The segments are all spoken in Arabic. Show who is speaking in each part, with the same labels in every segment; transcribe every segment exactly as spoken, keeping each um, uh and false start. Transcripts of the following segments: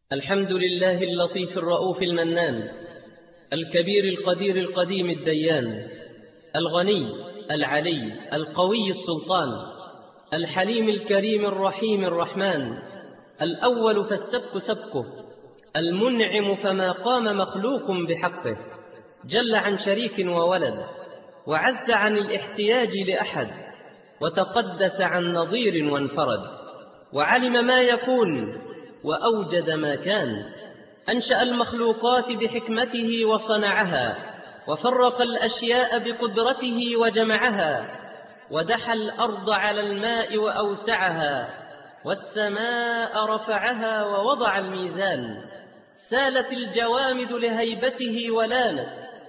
Speaker 1: الحمد لله اللطيف الرؤوف المنان، الكبير القدير القديم الديان، الغني العلي القوي السلطان، الحليم الكريم الرحيم الرحمن، الأول فالسبك سبكه، المنعم فما قام مخلوق بحقه، جل عن شريك وولد، وعز عن الاحتياج لأحد، وتقدس عن نظير وانفرد، وعلم ما يكون وأوجد ما كان، أنشأ المخلوقات بحكمته وصنعها، وفرق الأشياء بقدرته وجمعها، ودحى الأرض على الماء وأوسعها، والسماء رفعها ووضع الميزان، سالت الجوامد لهيبته ولانت،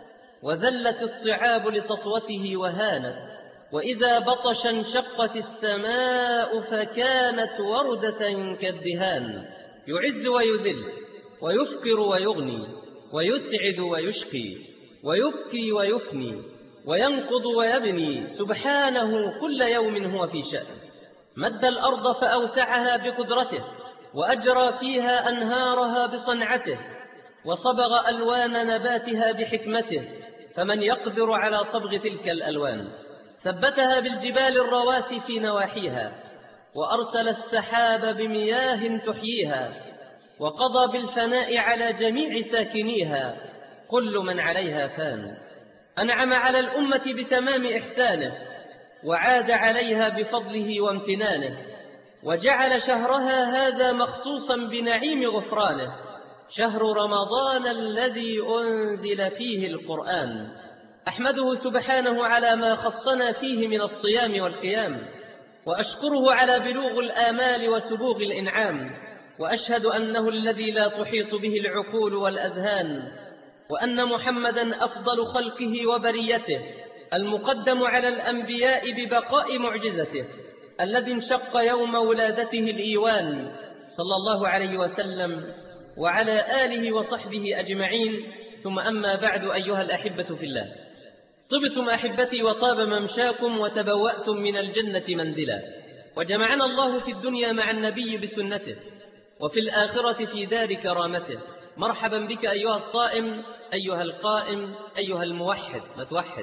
Speaker 1: وذلت الصعاب لسطوته وهانت، وإذا بطش انشقت السماء فكانت وردة كالدهان، يعز ويذل ويفقر ويغني ويسعد ويشقي ويبكي ويفني وينقض ويبني، سبحانه كل يوم هو في شأن. مد الأرض فأوسعها بقدرته، وأجرى فيها أنهارها بصنعته، وصبغ ألوان نباتها بحكمته، فمن يقدر على صبغ تلك الألوان؟ ثبتها بالجبال الرواسي في نواحيها، وأرسل السحاب بمياه تحييها، وقضى بالفناء على جميع ساكنيها، كل من عليها فان. أنعم على الأمة بتمام إحسانه، وعاد عليها بفضله وامتنانه، وجعل شهرها هذا مخصوصا بنعيم غفرانه، شهر رمضان الذي أنزل فيه القرآن. أحمده سبحانه على ما خصنا فيه من الصيام والقيام، وأشكره على بلوغ الآمال وسبوغ الإنعام، وأشهد أنه الذي لا تحيط به العقول والأذهان، وأن محمدا أفضل خلقه وبريته، المقدم على الأنبياء ببقاء معجزته، الذي انشق يوم ولادته الإيوان، صلى الله عليه وسلم وعلى آله وصحبه أجمعين. ثم أما بعد، أيها الأحبة في الله، طبتم أحبتي وطاب ممشاكم، وتبوأتم من الجنة منزلا، وجمعنا الله في الدنيا مع النبي بسنته، وفي الآخرة في دار كرامته. مرحبا بك أيها الصائم، أيها القائم، أيها الموحد. ما توحد.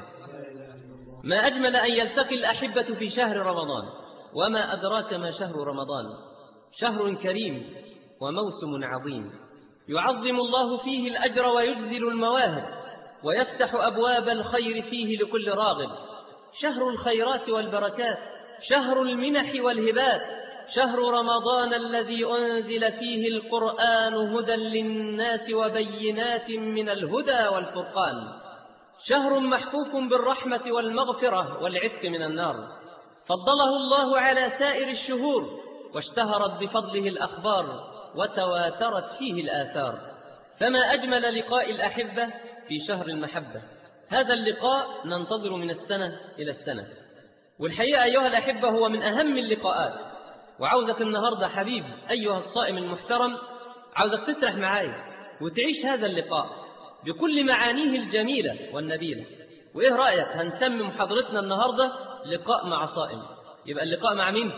Speaker 1: ما أجمل أن يلتقي الأحبة في شهر رمضان، وما أدراك ما شهر رمضان؟ شهر كريم وموسم عظيم، يعظم الله فيه الأجر ويجزل المواهب، ويفتح أبواب الخير فيه لكل راغب. شهر الخيرات والبركات، شهر المنح والهبات، شهر رمضان الذي أنزل فيه القرآن هدى للناس وبينات من الهدى والفرقان، شهر محفوف بالرحمة والمغفرة والعتق من النار، فضله الله على سائر الشهور، واشتهرت بفضله الأخبار، وتواترت فيه الآثار. فما أجمل لقاء الأحبة في شهر المحبة. هذا اللقاء ننتظر من السنة إلى السنة، والحقيقة أيها الأحبة هو من أهم اللقاءات. وعاوزك النهاردة حبيب أيها الصائم المحترم، عاوزك تسرح معايا وتعيش هذا اللقاء بكل معانيه الجميلة والنبيلة. وإيه رأيك هنسمي محاضرتنا النهاردة لقاء مع صائم؟ يبقى اللقاء مع مين؟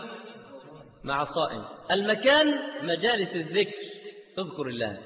Speaker 1: مع صائم. المكان مجالس الذكر، اذكر الله.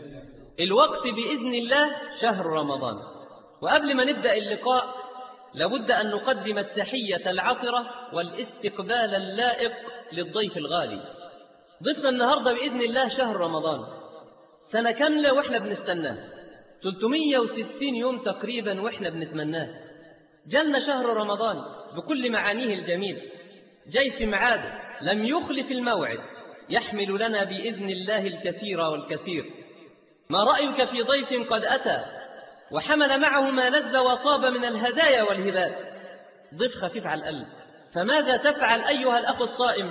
Speaker 1: الوقت بإذن الله شهر رمضان. وقبل ما نبدأ اللقاء لابد أن نقدم التحية العطرة والاستقبال اللائق للضيف الغالي. ضيفنا النهاردة بإذن الله شهر رمضان، سنة كاملة وإحنا بنستناه، ثلاثمئة وستين يوم تقريبا وإحنا بنتمناه. جالنا شهر رمضان بكل معانيه الجميل، جاي في معاده، لم يخلف الموعد، يحمل لنا بإذن الله الكثير والكثير. ما رأيك في ضيف قد أتى وحمل معه ما لذ وطاب من الهدايا والهبات؟ ضيف خفيف على القلب. فماذا تفعل أيها الأخ الصائم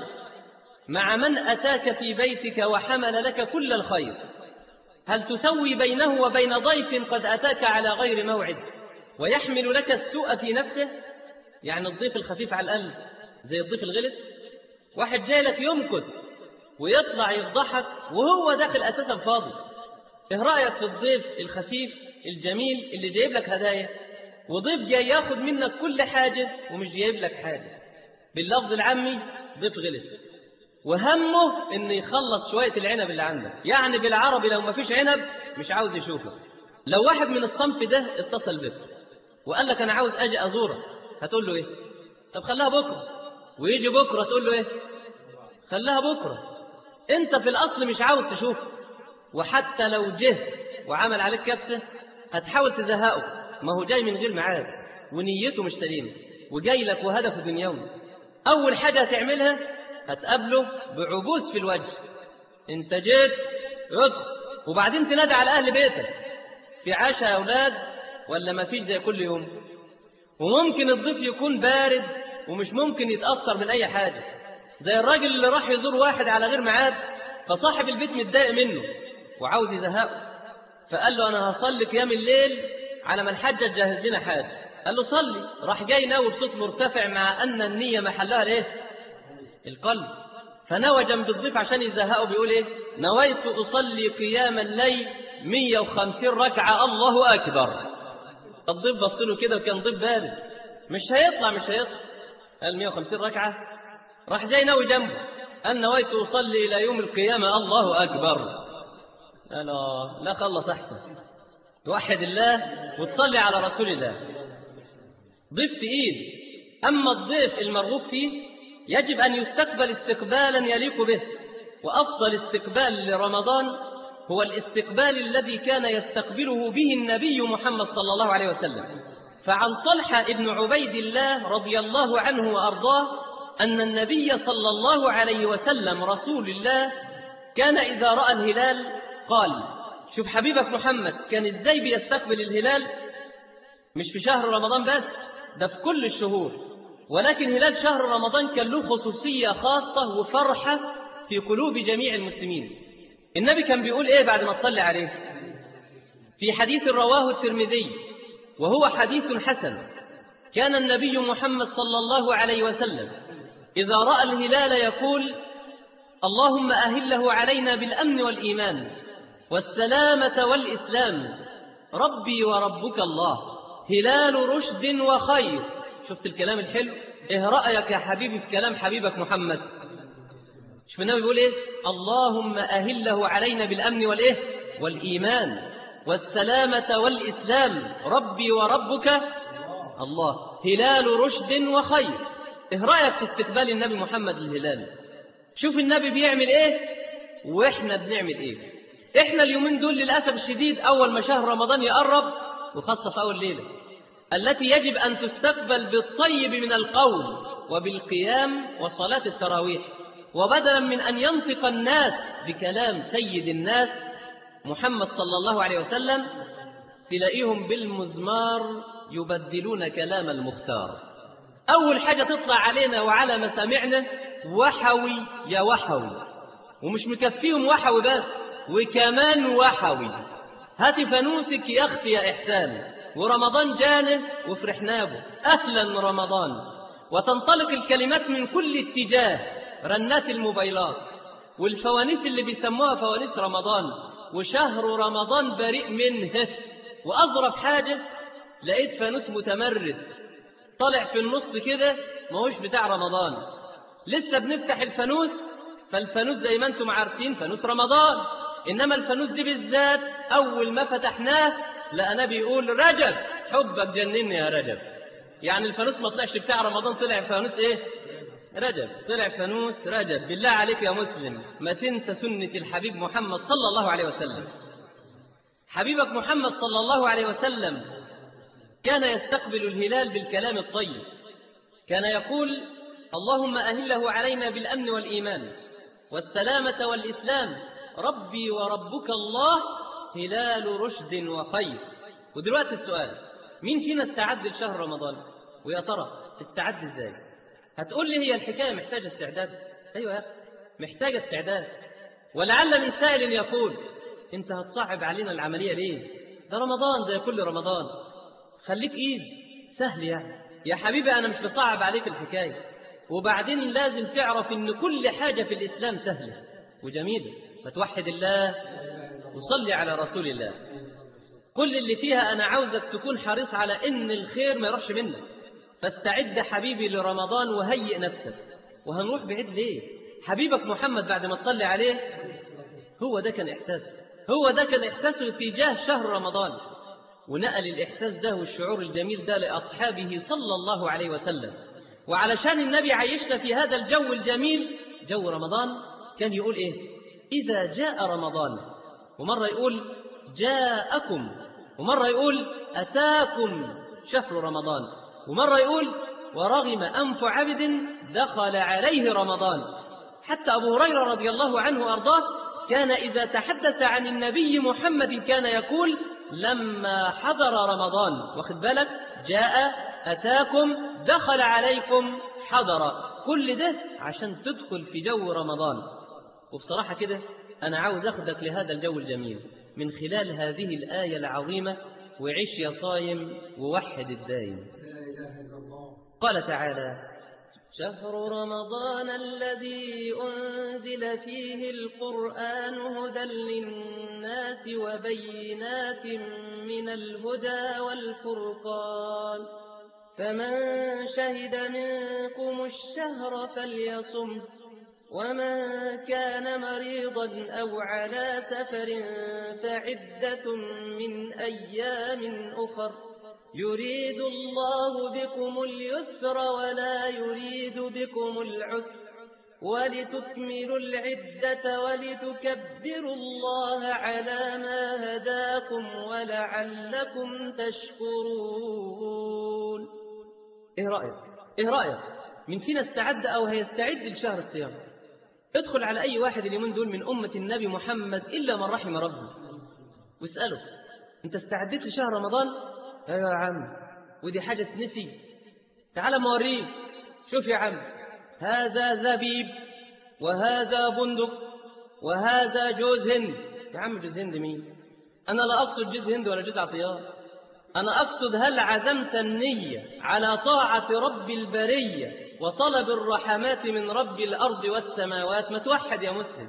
Speaker 1: مع من أتاك في بيتك وحمل لك كل الخير؟ هل تسوي بينه وبين ضيف قد أتاك على غير موعد ويحمل لك السوء في نفسه؟ يعني الضيف الخفيف على القلب زي الضيف الغلس. واحد جاي لك يمكث ويطلع يفضحك وهو داخل أساسا فاضي. إيه رأيك في الضيف الخفيف الجميل اللي جايب لك هدايا، وضيف جاي ياخد منك كل حاجة ومش جايب لك حاجة؟ باللفظ العامي ضيف غلس. وهمه إنه يخلص شوية العنب اللي عنده، يعني بالعربي لو ما فيش عنب مش عاوز يشوفه. لو واحد من الصنف ده اتصل بك وقال لك أنا عاوز أجي أزورك، هتقول له إيه؟ طب خليها بكرة. ويجي بكرة تقول له إيه؟ خليها بكرة. أنت في الأصل مش عاوز تشوفه، وحتى لو جه وعمل عليك كبسة هتحاول تزهقه، ما هو جاي من غير ميعاد ونيته مش سليمة وجاي لك وهدفه دنيوي. أول حاجة هتعملها هتقابله بعبوس في الوجه، أنت جيت ادخل، وبعدين تنادي على أهل بيتك في عشاء يا أولاد ولا ما فيش زي كل يوم. وممكن الضيف يكون بارد ومش ممكن يتأثر من أي حاجة، زي الراجل اللي راح يزور واحد على غير ميعاد، فصاحب البيت متضايق منه وعاوز يزهقه، فقال له أنا هصلي قيام الليل على ما الحاجة تجهز لنا حاجة. قال له صلي. راح جاي ناوي بصوت مرتفع مع أن النية محلها الايه؟ القلب. فنوى جنب الضيف عشان يزهقه بيقول ايه؟ نويت أصلي قيام الليل مية وخمسين ركعة الله أكبر. الضيف بص له كده وكان ضيف بارد، مش هيطلع مش هيطلع. قال مية وخمسين ركعة. راح جاي ناوي جنبه، قال نويت أصلي إلى يوم القيامة الله أكبر. قال لا خلص أحسن، توحد الله وتصلي على رسول الله. ضيف تقيل. أما الضيف المرغوب فيه يجب أن يستقبل استقبالا يليق به، وأفضل استقبال لرمضان هو الاستقبال الذي كان يستقبله به النبي محمد صلى الله عليه وسلم. فعن طلحة ابن عبيد الله رضي الله عنه وأرضاه أن النبي صلى الله عليه وسلم رسول الله كان إذا رأى الهلال قال، شوف حبيبك محمد كان إزاي بيستقبل الهلال، مش في شهر رمضان بس، ده في كل الشهور، ولكن هلال شهر رمضان كان له خصوصية خاصة وفرحة في قلوب جميع المسلمين. النبي كان بيقول إيه بعد ما تصلي عليه في حديث رواه الترمذي وهو حديث حسن؟ كان النبي محمد صلى الله عليه وسلم إذا رأى الهلال يقول اللهم أهله علينا بالأمن والإيمان والسلامة والإسلام، ربي وربك الله، هلال رشد وخير. شفت الكلام الحلو؟ إيه رأيك يا حبيبي في كلام حبيبك محمد؟ شوف النبي بيقول إيه؟ اللهم أهله علينا بالأمن والإيه؟ والإيمان والسلامة والإسلام، ربي وربك الله، هلال رشد وخير. إيه رأيك في استقبال النبي محمد للهلال؟ شوف النبي بيعمل إيه وإحنا بنعمل إيه. إحنا اليومين دول للأسف الشديد أول ما شهر رمضان يقرب، وخاصة في أول ليلة التي يجب أن تستقبل بالطيب من القول وبالقيام وصلاة التراويح، وبدلا من أن ينطق الناس بكلام سيد الناس محمد صلى الله عليه وسلم تلاقيهم بالمزمار يبدلون كلام المختار. أول حاجة تطلع علينا وعلى مسامعنا وحوي يا وحوي، ومش مكفيهم وحوي بس وكمان وحوي، هات فانوسك يخفي يا إحسان، ورمضان جانه وفرحنا به، أهلا رمضان. وتنطلق الكلمات من كل اتجاه، رنات الموبايلات والفوانيس اللي بيسموها فوانيس رمضان، وشهر رمضان بريء منه. وأظرف حاجة لقيت فانوس متمرد طلع في النص كده، ما هوش بتاع رمضان، لسه بنفتح الفانوس، فالفانوس زي ما انتم عارفين فانوس رمضان، إنما الفانوس دي بالذات أول ما فتحناه لقناه بيقول رجب حبك جنني يا رجب. يعني الفانوس ما طلعش بتاع رمضان، طلع فانوس إيه؟ رجب. طلع فانوس رجب. بالله عليك يا مسلم ما تنسى سنة الحبيب محمد صلى الله عليه وسلم. حبيبك محمد صلى الله عليه وسلم كان يستقبل الهلال بالكلام الطيب، كان يقول اللهم أهله علينا بالأمن والإيمان والسلامة والإسلام، ربي وربك الله، هلال رشد وخير. ودلوقتي السؤال، مين فينا استعد لشهر رمضان؟ ويا ترى استعد ازاي؟ هتقول لي هي الحكاية محتاجة استعداد. ايوه يا اخي محتاجة استعداد. ولعل من سائل يقول انت هتصعب علينا العملية ليه؟ ده رمضان زي كل رمضان، خليك ايد سهل يعني. يا حبيبي انا مش بصعب عليك الحكاية، وبعدين لازم تعرف ان كل حاجة في الاسلام سهلة وجميلة، فتوحد الله وصلي على رسول الله. كل اللي فيها أنا عاوزك تكون حريص على إن الخير ما يروحش منك. فاستعد حبيبي لرمضان وهيئ نفسك. وهنروح بعيد ليه؟ حبيبك محمد بعد ما تصلي عليه، هو ده كان إحساسه، هو ده كان إحساسه تجاه شهر رمضان، ونقل الإحساس ده والشعور الجميل ده لأصحابه صلى الله عليه وسلم. وعلشان النبي عيشنا في هذا الجو الجميل، جو رمضان، كان يقول إيه؟ إذا جاء رمضان، ومرة يقول جاءكم، ومرة يقول أتاكم شهر رمضان، ومرة يقول ورغم أنف عبد دخل عليه رمضان. حتى أبو هريرة رضي الله عنه وأرضاه كان إذا تحدث عن النبي محمد كان يقول لما حضر رمضان، واخد بالك، جاء، أتاكم، دخل عليكم، حضر، كل ده عشان تدخل في جو رمضان. وبصراحة كده أنا عاوز أخذك لهذا الجو الجميل من خلال هذه الآية العظيمة، وعيش يا صايم ووحد الدايم. قال تعالى: شهر رمضان الذي أنزل فيه القرآن هدى للناس وبينات من الهدى والفرقان، فمن شهد منكم الشهر فليصم، ومن كان مريضا أو على سفر فعدة من أيام أخر، يريد الله بكم اليسر ولا يريد بكم العسر، ولتكملوا العدة ولتكبروا الله على ما هداكم ولعلكم تشكرون. إيه رأيك؟ إيه رأيك؟ من فينا استعد أو هيستعد لشهر الصيام؟ ادخل على أي واحد اليومين دول من أمة النبي محمد إلا من رحم ربه واسأله: أنت استعدت لشهر رمضان؟ أيوة يا عم، ودي حاجة تنسي؟ تعال موريك، شوف يا عم، هذا زبيب وهذا بندق وهذا جوز هند. يا عم جوز هند مين؟ أنا لا أقصد جوز هند ولا جوز عطيار، أنا أقصد هل عزمت النية على طاعة رب البرية وطلب الرحمات من رب الأرض والسماوات؟ ما توحد يا مسلم.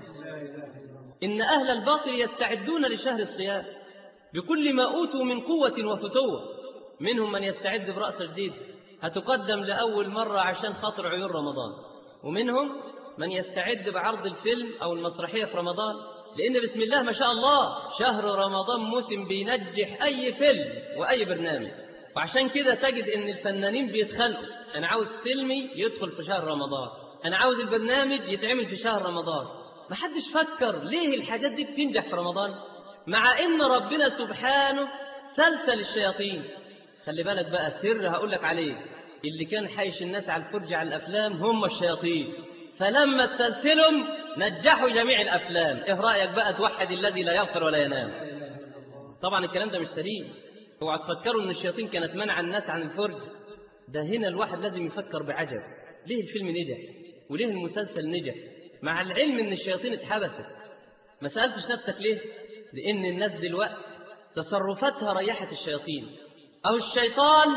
Speaker 1: إن أهل الباطل يستعدون لشهر الصيام بكل ما أوتوا من قوة وفتوة، منهم من يستعد برأس جديد هتقدم لأول مرة عشان خاطر عيون رمضان، ومنهم من يستعد بعرض الفيلم أو المسرحية في رمضان، لأن بسم الله ما شاء الله شهر رمضان موسم بينجح أي فيلم وأي برنامج. وعشان كده تجد إن الفنانين بيتخانقوا: أنا عاوز فيلمي يدخل في شهر رمضان، أنا عاوز البرنامج يتعمل في شهر رمضان. ما حدش فكر ليه الحاجات دي بتنجح في رمضان، مع إن ربنا سبحانه سلسل الشياطين. خلي بالك بقى سر هقول لك عليه، اللي كان حايش الناس على الفرج على الأفلام هم الشياطين، فلما تسلسلهم نجحوا جميع الأفلام. إيه رأيك بقى توحد الذي لا يغفر ولا ينام؟ طبعا الكلام ده مش سليم، اوعى تفكروا ان الشياطين كانت منع الناس عن الفرج. ده هنا الواحد لازم يفكر بعجب، ليه الفيلم نجح وليه المسلسل نجح مع العلم ان الشياطين اتحبست؟ ما سألتش نفسك ليه؟ لان الناس دلوقتي تصرفاتها ريحت الشياطين، او الشيطان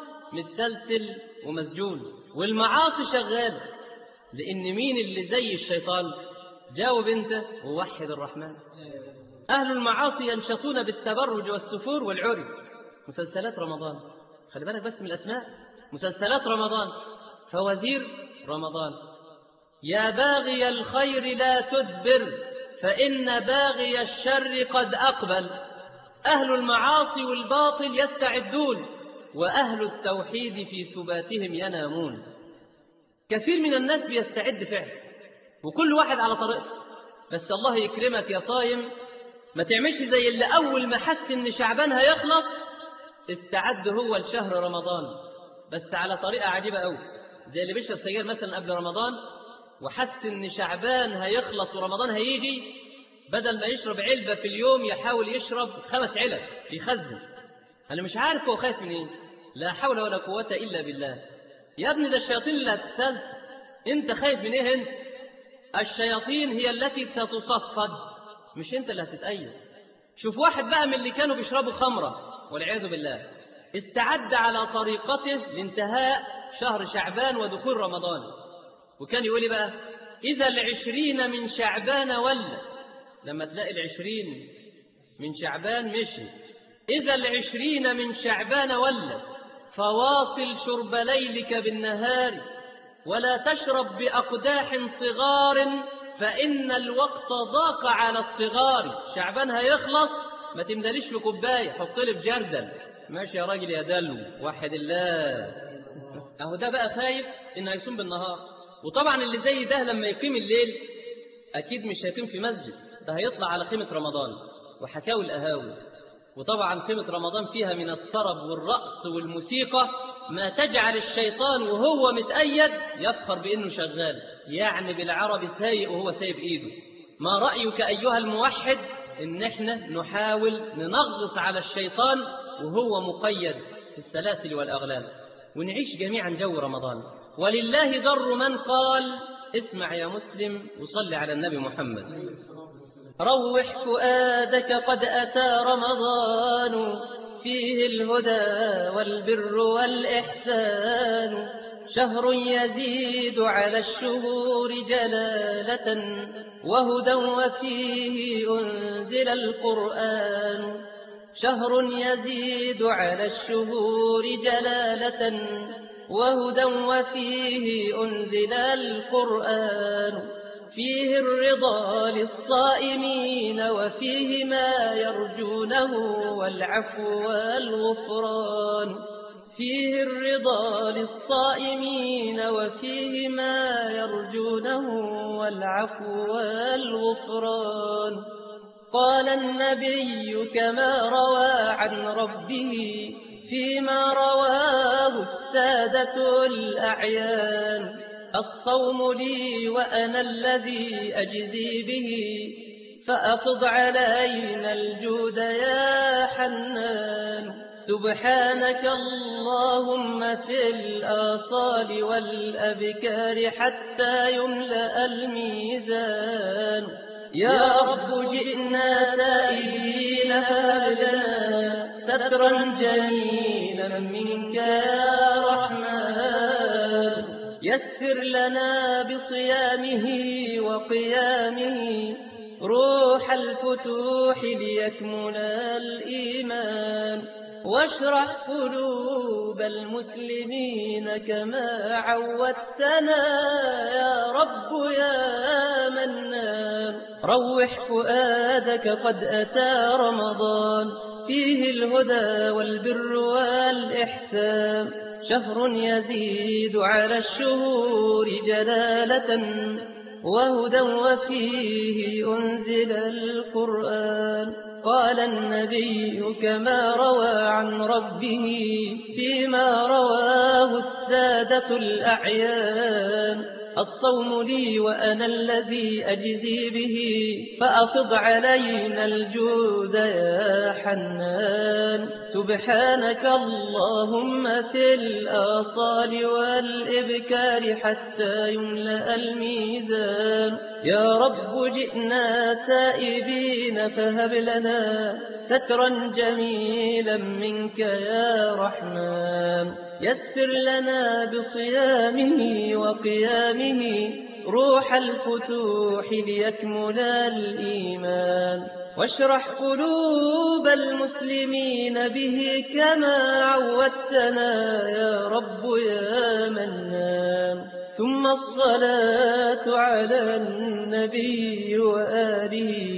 Speaker 1: متسلسل ومسجون والمعاصي شغاله. لان مين اللي زي الشيطان؟ جاوب انت ووحد الرحمن. اهل المعاصي ينشطون بالتبرج والسفور والعري. مسلسلات رمضان، خلي بالك بس من الاسماء، مسلسلات رمضان، فوازير رمضان، يا باغي الخير لا تدبر فإن باغي الشر قد أقبل. أهل المعاصي والباطل يستعدون، وأهل التوحيد في ثباتهم ينامون. كثير من الناس بيستعد فعلا، وكل واحد على طريقه، بس الله يكرمك يا صايم ما تعملش زي اللي أول ما حس إن شعبان هيخلص استعد هو لشهر رمضان، بس على طريقة عجيبة قوي، زي اللي بيشرب سجاير مثلا قبل رمضان وحس إن شعبان هيخلص ورمضان هيجي، بدل ما يشرب علبة في اليوم يحاول يشرب خمس علب يخزن. أنا مش عارف هو خايف من إيه. لا حول ولا قوة إلا بالله. يا ابني ده الشياطين اللي هتستلزم، أنت خايف من إيه أنت؟ الشياطين هي التي ستصفد، مش أنت اللي هتتأيد. شوف واحد بقى من اللي كانوا بيشربوا خمرة والعياذ بالله استعد على طريقته لانتهاء شهر شعبان ودخول رمضان، وكان يقول بقى إذا العشرين من شعبان ولى، لما تلاقي العشرين من شعبان مشي، إذا العشرين من شعبان ولى فواصل شرب ليلك بالنهار، ولا تشرب بأقداح صغار فإن الوقت ضاق على الصغار. شعبان هيخلص ما تمدليش في كوباية، حط لي في جردل. ماشي يا راجل يا دلو، وحد الله. اهو ده بقى خايف انه هيصوم بالنهار. وطبعا اللي زي ده لما يقيم الليل اكيد مش هيقيم في مسجد، ده هيطلع على خيمة رمضان وحكاوي القهاوي. وطبعا خيمة رمضان فيها من الطرب والرقص والموسيقى ما تجعل الشيطان وهو متأيد يفخر بأنه شغال، يعني بالعربي سايق وهو سايب إيده. ما رأيك أيها الموحد إن احنا نحاول ننغص على الشيطان وهو مقيد في السلاسل والأغلال، ونعيش جميعا جو رمضان. ولله ضر من قال. اسمع يا مسلم وصل على النبي محمد. روح فؤادك قد أتى رمضان فيه الهدى والبر والإحسان، شهر يزيد على الشهور جلالة وهدى وفيه أنزل القرآن، شهر يزيد على الشهور جلالة وهدى وفيه أنزل القرآن، فيه الرضا للصائمين وفيه ما يرجونه والعفو والغفران، فيه الرضا للصائمين وفيه ما يرجونه والعفو والغفران. قال النبي كما روى عن ربه فيما رواه السادة الأعيان، الصوم لي وأنا الذي أجزي به فأفض علينا الجود يا حنان، سبحانك اللهم في الآصال والأبكار حتى يملأ الميزان. يا رب جئنا تائبين فهب لنا سترا جميلا منك يا رحمن، يسر لنا بصيامه وقيامه روح الفتوح ليكمل الإيمان، واشرح قلوب المسلمين كما عودتنا يا رب يا منان. روح فؤادك قد أتى رمضان فيه الهدى والبر والإحسان، شهر يزيد على الشهور جلالة وهدى وفيه أنزل القرآن. قال النبي كما روى عن ربه فيما رواه السادة الأعيان، الصوم لي وأنا الذي أجزي به فأفض علينا الجود يا حنان، سبحانك اللهم في الآصال والإبكار حتى يملأ الميزان. يا رب جئنا تائبين فهب لنا سترا جميلا منك يا رحمن، يسر لنا بصيامه وقيامه روح الفتوح ليكمل الإيمان، واشرح قلوب المسلمين به كما عودتنا يا رب يا منان. ثم الصلاة على النبي وآله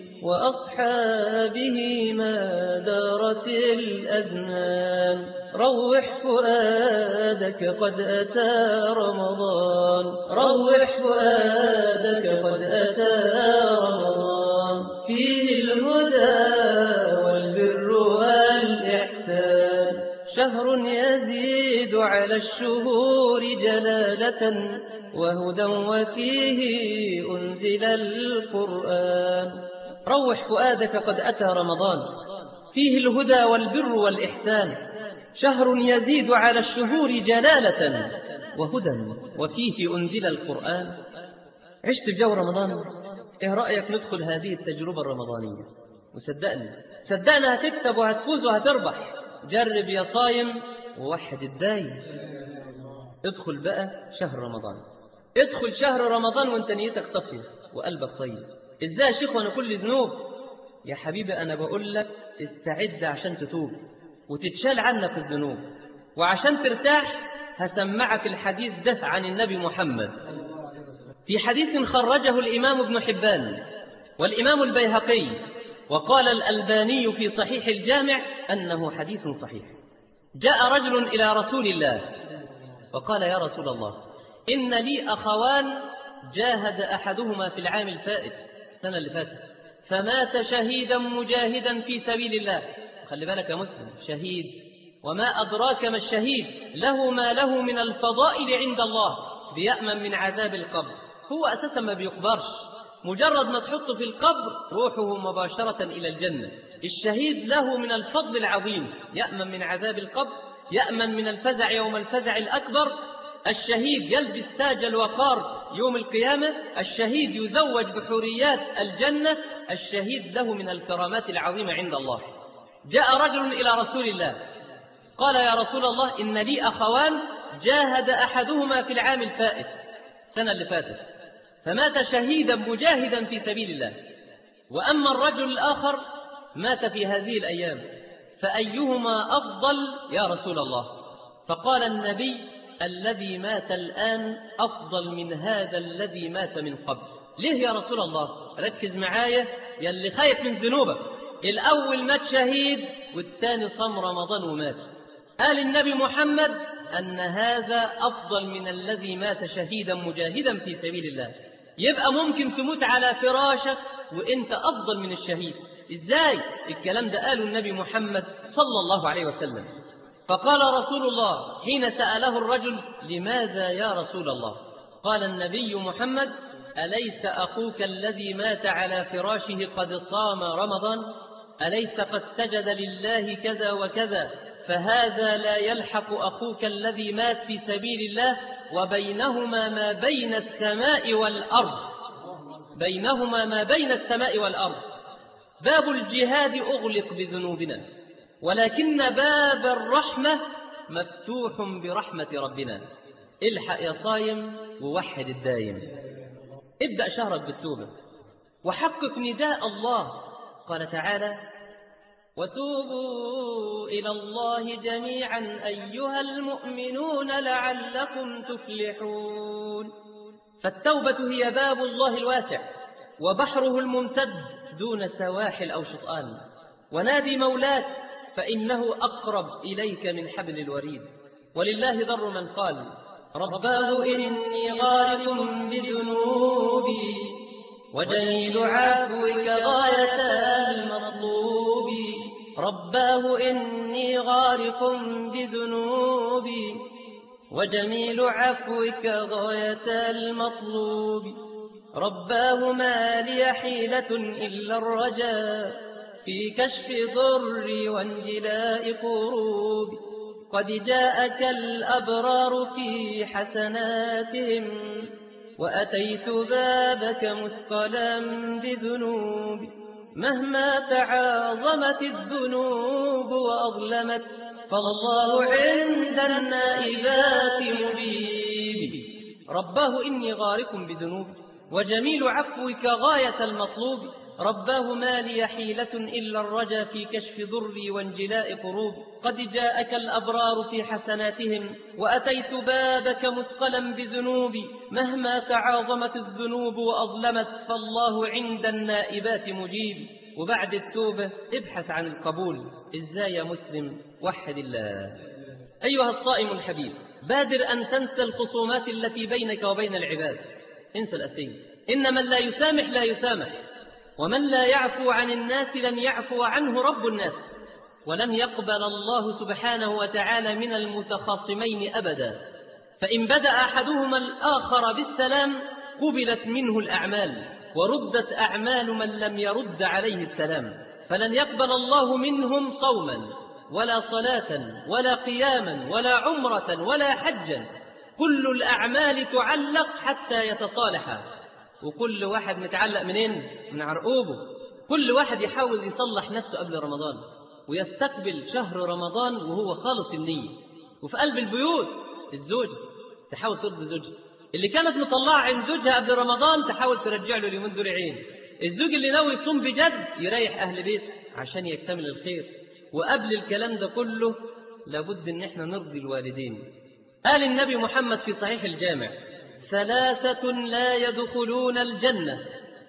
Speaker 1: وأصحابه ما دارت الأزمان. روح فؤادك قد أتى رمضان، روح فؤادك قد أتى رمضان فيه الهدى والبر والإحسان، شهر يزيد على الشهور جلالة وهدى وفيه أنزل القرآن. روح فؤادك قد أتى رمضان فيه الهدى والبر والإحسان، شهر يزيد على الشهور جلالة وهدى وفيه أنزل القرآن. عشت في جو رمضان، إيه رأيك ندخل هذه التجربة الرمضانية؟ وصدقني صدقنا هتكسب وهتفوز وهتربح. جرب يا صايم ووحد الدايم. ادخل بقى شهر رمضان، ادخل شهر رمضان وانت نيتك صافية وقلبك طيب. ازاي يا شيخ وانا كل ذنوب؟ يا حبيبي انا بقول لك استعد عشان تتوب وتتشال عنك الذنوب، وعشان ترتاح هسمعك الحديث ده عن النبي محمد في حديث خرجه الإمام ابن حبان والإمام البيهقي، وقال الألباني في صحيح الجامع أنه حديث صحيح. جاء رجل إلى رسول الله وقال: يا رسول الله، إن لي أخوان جاهد أحدهما في العام الفائت السنة اللي فاتت فمات شهيدا مجاهدا في سبيل الله. خلي بالك يا مسلم، شهيد، وما أدراك ما الشهيد، له ما له من الفضائل عند الله، بيأمن من عذاب القبر. هو أساسا ما بيقبرش، مجرد ما تحطه في القبر روحه مباشرة إلى الجنة. الشهيد له من الفضل العظيم، يأمن من عذاب القبر، يأمن من الفزع يوم الفزع الأكبر. الشهيد يلبس تاج الوقار يوم القيامة، الشهيد يزوج بحوريات الجنة، الشهيد له من الكرامات العظيمة عند الله. جاء رجل إلى رسول الله قال: يا رسول الله، إن لي أخوان جاهد أحدهما في العام الفائت السنة اللي فاتت فمات شهيدا مجاهدا في سبيل الله، وأما الرجل الآخر مات في هذه الأيام، فأيهما أفضل يا رسول الله؟ فقال النبي: الذي مات الآن أفضل من هذا الذي مات من قبل. ليه يا رسول الله؟ ركز معايا يا اللي خايف من ذنوبك. الأول مات شهيد والثاني صام رمضان ومات. قال النبي محمد أن هذا أفضل من الذي مات شهيدا مجاهدا في سبيل الله. يبقى ممكن تموت على فراشك وإنت أفضل من الشهيد. إزاي؟ الكلام ده قاله النبي محمد صلى الله عليه وسلم. فقال رسول الله حين سأله الرجل: لماذا يا رسول الله؟ قال النبي محمد: أليس أخوك الذي مات على فراشه قد صام رمضان؟ أليس قد سجد لله كذا وكذا؟ فهذا لا يلحق أخوك الذي مات في سبيل الله، وبينهما ما بين السماء والأرض، بينهما ما بين السماء والأرض. باب الجهاد أغلق بذنوبنا، ولكن باب الرحمة مفتوح برحمة ربنا. الحق يا صايم ووحد الدايم. ابدأ شهرك بالتوبة وحقق نداء الله. قال تعالى: وتوبوا إلى الله جميعا أيها المؤمنون لعلكم تفلحون. فالتوبة هي باب الله الواسع وبحره الممتد دون سواحل أو شطآن. ونادي مولاك فإنه أقرب إليك من حبل الوريد. ولله ضر من قال: رباه إني غارق بذنوبي وجميل عفوك غاية المطلوب. رباه إني غارق بذنوبي وجميل عفوك غاية المطلوب. رباه ما لي حيلة إلا الرجاء في كشف ضري وانجلاء كروب. قد جاءك الأبرار في حسناتهم وأتيت بابك مثقلا بذنوب. مهما تعاظمت الذنوب وأظلمت فالله عند النائبات مجيب. رباه إني غارق بذنوب وجميل عفوك غاية المطلوب. رباه ما لي حيلة إلا الرجا في كشف ضري وانجلاء قروب. قد جاءك الأبرار في حسناتهم وأتيت بابك مثقلا بذنوبي. مهما تعاظمت الذنوب وأظلمت فالله عند النائبات مجيب. وبعد التوبة ابحث عن القبول. إزاي يا مسلم؟ وحد الله. أيها الصائم الحبيب، بادر أن تنسى الخصومات التي بينك وبين العباد. انسى الأسير. إن من لا يسامح لا يسامح، ومن لا يعفو عن الناس لن يعفو عنه رب الناس. ولن يقبل الله سبحانه وتعالى من المتخاصمين أبدا. فإن بدأ أحدهما الآخر بالسلام قبلت منه الأعمال وردت أعمال من لم يرد عليه السلام. فلن يقبل الله منهم صوما ولا صلاة ولا قياما ولا عمرة ولا حجا. كل الأعمال تعلق حتى يتصالحا. وكل واحد متعلق منين؟ من عرقوبه. كل واحد يحاول يصلح نفسه قبل رمضان ويستقبل شهر رمضان وهو خالص النية. وفي قلب البيوت الزوجة تحاول ترضي زوجها. اللي كانت مطلعة عند زوجها قبل رمضان تحاول ترجع له اليومين دول عين. الزوج اللي ناوي يصوم بجد يريح أهل بيت عشان يكتمل الخير. وقبل الكلام ده كله لابد ان احنا نرضي الوالدين. قال النبي محمد في صحيح الجامع: ثلاثة لا يدخلون الجنة،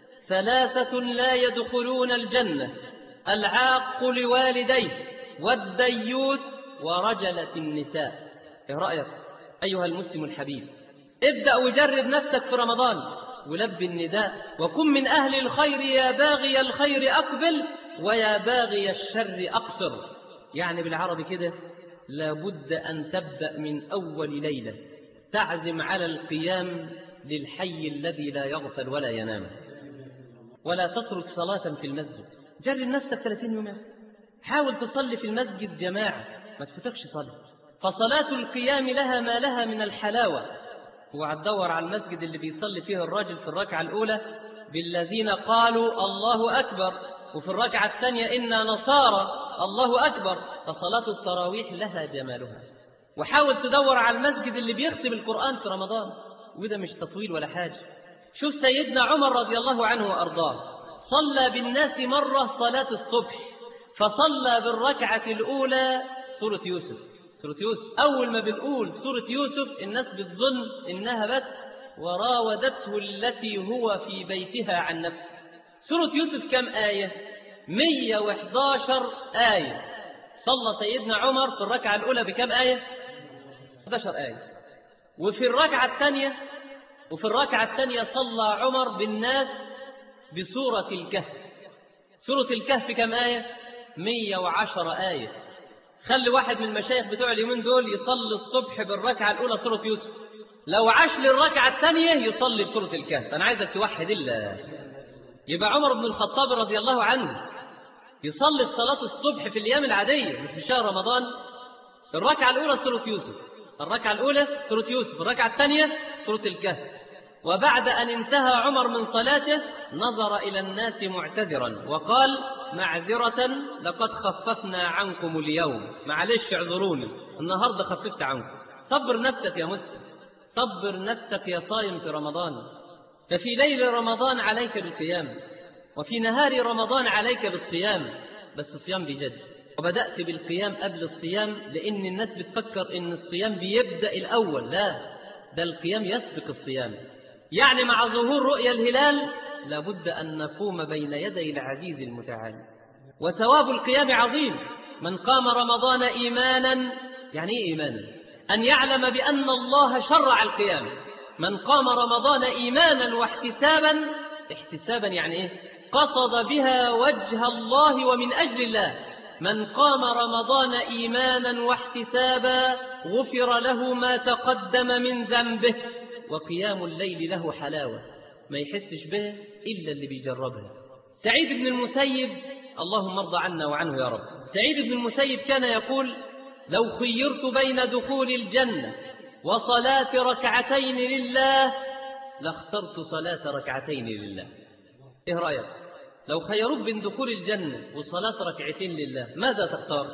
Speaker 1: ثلاثة لا يدخلون الجنة: العاق لوالديه، والديوث، ورجلة النساء. ايه رأيك أيها المسلم الحبيب؟ ابدأ وجرب نفسك في رمضان ولبي النداء: وكن من أهل الخير يا باغي الخير أقبل ويا باغي الشر أقصر. يعني بالعربي كده لابد أن تبدأ من أول ليلة تعزم على القيام للحي الذي لا يغفل ولا ينام، ولا تترك صلاة في المسجد. جرب نفسك ثلاثين يوم، حاول تصلي في المسجد جماعة، ما تفوتكش صلاة، فصلاة القيام لها ما لها من الحلاوة. وهتدور على المسجد اللي بيصلي فيه الراجل في الركعة الأولى بالذين قالوا الله أكبر، وفي الركعة الثانية إنا نصارى الله أكبر، فصلاة التراويح لها جمالها. وحاول تدور على المسجد اللي بيختم القرآن في رمضان، وده مش تطويل ولا حاجة. شوف سيدنا عمر رضي الله عنه وأرضاه، صلى بالناس مرة صلاة الصبح، فصلى بالركعة الأولى سورة يوسف. سورة يوسف أول ما بنقول سورة يوسف الناس بتظن إنها بس وراودته التي هو في بيتها عن نفسه. سورة يوسف كم آية؟ مئة وإحدى عشر آية. صلى سيدنا عمر في الركعة الأولى بكم آية؟ إحدى عشرة آية. وفي الركعة الثانية وفي الركعة الثانية صلى عمر بالناس بسورة الكهف. سورة الكهف كم آية؟ مئة وعشر آية. خلي واحد من المشايخ بتوع اليومين دول يصلي الصبح بالركعة الأولى سورة يوسف، لو عاش للركعة الثانية يصلي بسورة الكهف. أنا عايزك توحد الله. يبقى عمر بن الخطاب رضي الله عنه يصلي الصلاة الصبح في الأيام العادية مش في شهر رمضان، الركعة الأولى سورة يوسف، الركعة الأولى سورة يوسف، الركعة الثانية سورة الكهف. وبعد أن انتهى عمر من صلاته نظر إلى الناس معتذرا وقال: معذرة لقد خففنا عنكم اليوم، معلش اعذروني النهاردة خففت عنكم. صبر نفسك يا مسلم، صبر نفسك يا صائم في رمضان. ففي ليل رمضان عليك بالقيام، وفي نهار رمضان عليك بالصيام، بس الصيام بجد. وبدأت بالقيام قبل الصيام لأن الناس بتفكر إن الصيام بيبدأ الأول، لا، ده القيام يسبق الصيام. يعني مع ظهور رؤيا الهلال لابد أن نقوم بين يدي العزيز المتعال. وثواب القيام عظيم. من قام رمضان إيمانا، يعني إيه إيمانا؟ أن يعلم بأن الله شرع القيام. من قام رمضان إيمانا واحتسابا، احتسابا يعني إيه؟ قصد بها وجه الله ومن أجل الله. من قام رمضان إيمانا واحتسابا غفر له ما تقدم من ذنبه. وقيام الليل له حلاوة ما يحسش به إلا اللي بيجربها. سعيد بن المسيب، اللهم ارضى عنا وعنه يا رب، سعيد بن المسيب كان يقول: لو خيرت بين دخول الجنة وصلاة ركعتين لله لاخترت صلاة ركعتين لله. إيه رأيك؟ لو خيروك بين دخول الجنة وصلاة ركعتين لله ماذا تختار؟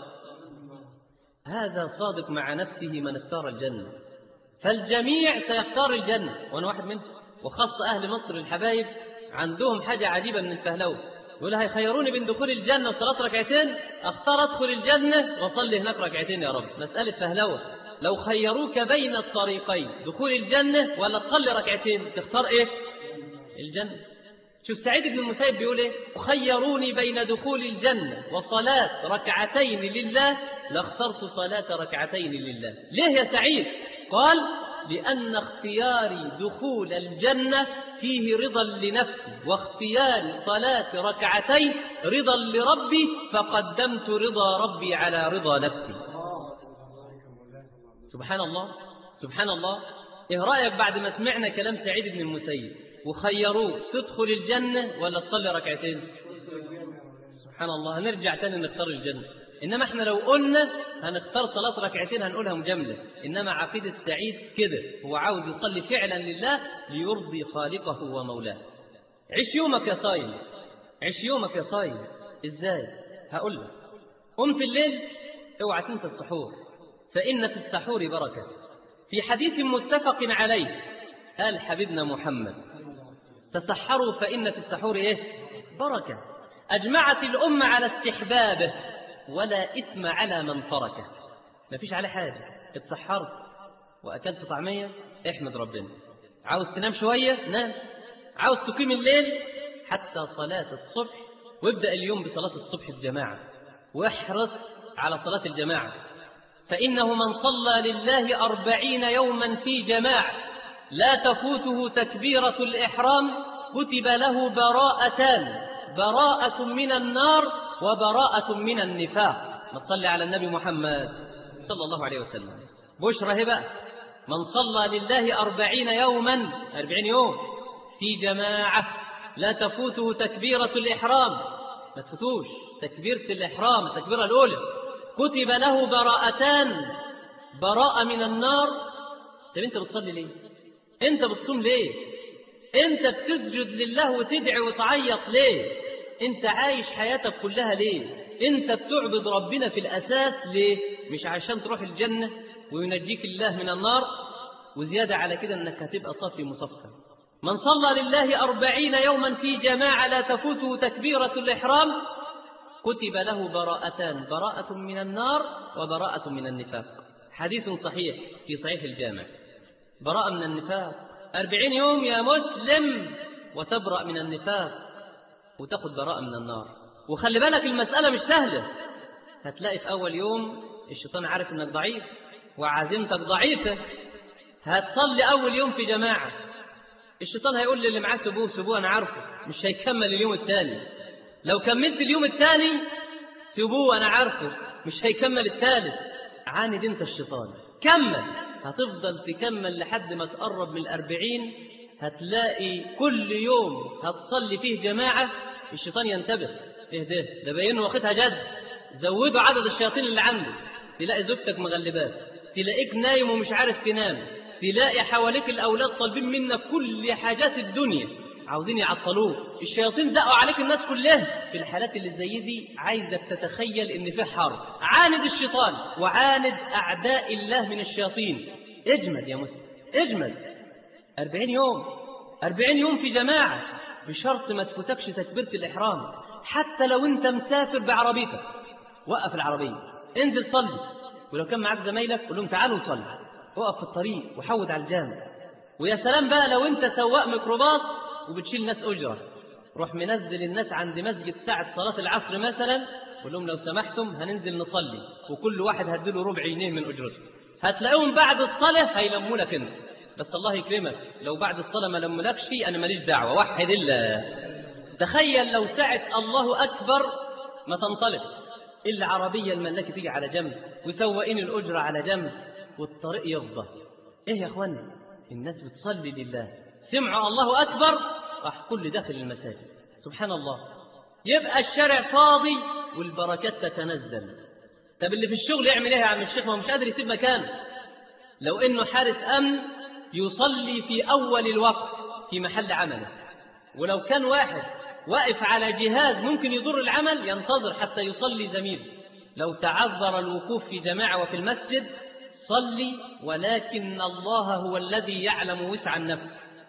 Speaker 1: هذا صادق مع نفسه من اختار الجنة. فالجميع سيختار الجنة وأنا واحد منهم، وخاصة أهل مصر الحبايب عندهم حاجة عجيبة من الفهلوة، يقول هيخيروني بين دخول الجنة وصلاة ركعتين، أختار أدخل الجنة وأصلي هناك ركعتين يا رب. مسألة فهلوة. لو خيروك بين الطريقين دخول الجنة ولا تصلي ركعتين تختار إيه؟ الجنة. شوف سعيد بن المسيب بيقول إيه؟ خيروني بين دخول الجنة وصلاة ركعتين لله لاخترت صلاة ركعتين لله. ليه يا سعيد؟ قال: لأن اختياري دخول الجنة فيه رضا لنفسي، واختياري صلاة ركعتين رضا لربي، فقدمت رضا ربي على رضا نفسي. سبحان الله سبحان الله. إيه رأيك بعد ما سمعنا كلام سعيد بن المسيب وخيروك تدخل الجنة ولا تصلي ركعتين؟ سبحان الله. هنرجع تاني نختار الجنة. إنما إحنا لو قلنا هنختار صلاة ركعتين هنقولها مجملة. إنما عقيدة سعيد كده، هو عاوز يصلي فعلا لله ليرضي خالقه ومولاه. عيش يومك يا صايم، عيش يومك يا صايم. إزاي؟ هقول لك. قم في الليل اوعى تنسى السحور، فإن في السحور بركة. في حديث متفق عليه قال حبيبنا محمد: تسحروا فإن في السحور إيه؟ بركة. أجمعت الأمة على استحبابه ولا إثم على من تركه. ما فيش عليه حاجة. اتسحرت وأكلت طعمية احمد ربنا. عاوز تنام شوية نام. عاوز تقيم الليل حتى صلاة الصبح، وابدأ اليوم بصلاة الصبح الجماعة، واحرص على صلاة الجماعة، فإنه من صلى لله أربعين يوما في جماعة لا تفوته تكبيرة الإحرام كتب له براءتان، براءة من النار وبراءة من النفاق. ما تصلي على النبي محمد صلى الله عليه وسلم. بشرى هبة من صلى لله أربعين يوما، أربعين يوم في جماعة لا تفوته تكبيرة الإحرام، ما تفوتوش تكبيرة الإحرام التكبيرة الأولى، كتب له براءتان، براءة من النار. طب أنت بتصلي ليه؟ أنت بتصوم ليه؟ أنت بتسجد لله وتدعي وتعيط ليه؟ أنت عايش حياتك كلها ليه؟ أنت بتعبد ربنا في الأساس ليه؟ مش عشان تروح الجنة وينجيك الله من النار، وزيادة على كده أنك هتبقى صافي مصفى. من صلى لله أربعين يوما في جماعة لا تفوته تكبيرة الإحرام كتب له براءتان، براءة من النار وبراءة من النفاق. حديث صحيح في صحيح الجامع. براءة من النفاق، أربعين يوم يا مسلم وتبرأ من النفاق وتاخد براءة من النار. وخلي بالك المسألة مش سهلة. هتلاقي في أول يوم الشيطان عارف أنك ضعيف وعزيمتك ضعيفة، هتصلي أول يوم في جماعة، الشيطان هيقول لي اللي معاه سبوه سبوه أنا عارفه، مش هيكمل اليوم الثاني. لو كملت اليوم الثاني سبوه أنا عارفه، مش هيكمل الثالث. عاند أنت الشيطان، كمل، هتفضل تكمل لحد ما تقرب من الأربعين. هتلاقي كل يوم هتصلي فيه جماعة الشيطان ينتبه، ايه ده ده باينه واخدها جد، زودوا عدد الشياطين اللي عنده. تلاقي زوجتك مغلبات، تلاقيك نايم ومش عارف تنام، تلاقي حواليك الأولاد طالبين منك كل حاجات الدنيا عاوزين يعطلوك، الشياطين دقوا عليك الناس كلها. في الحالات اللي زي دي عايزك تتخيل ان في حرب، عاند الشيطان وعاند أعداء الله من الشياطين. اجمد يا مسلم اجمد. أربعين يوم، أربعين يوم في جماعة، بشرط ما تفوتكش تكبيرة الإحرام. حتى لو انت مسافر بعربيتك وقف العربية انزل صلي، ولو كان معاك زمايلك قول لهم تعالوا نصلي، وقف في الطريق وحود على الجامع. ويا سلام بقى لو انت سواق ميكروباص وبتشيل ناس أجرة، روح منزل الناس عند مسجد ساعة صلاة العصر مثلا، قول لهم لو سمحتم هننزل نصلي، وكل واحد هديله ربع جنيه من أجرته. هتلاقيهم بعد الصلاة هيلموا لك انت، بس الله يكرمك لو بعد الصلاة ما لمولكش انا ماليش دعوة، وحد الله. تخيل لو ساعة الله أكبر ما تنطلق إلا عربية الملاكة تيجي على جنب وسواقين الأجرة على جنب والطريق يفضى. إيه يا أخوان، الناس بتصلي لله، سمعوا الله أكبر راح كل داخل المساجد. سبحان الله، يبقى الشارع فاضي والبركات تتنزل. طب اللي في الشغل يعمل إيه يا عم الشيخ؟ ما هو مش قادر يسيب مكانه. لو إنه حارس أمن يصلي في أول الوقت في محل عمله، ولو كان واحد واقف على جهاز ممكن يضر العمل ينتظر حتى يصلي زميله. لو تعذر الوقوف في جماعة وفي المسجد صلي، ولكن الله هو الذي يعلم وسع النفس.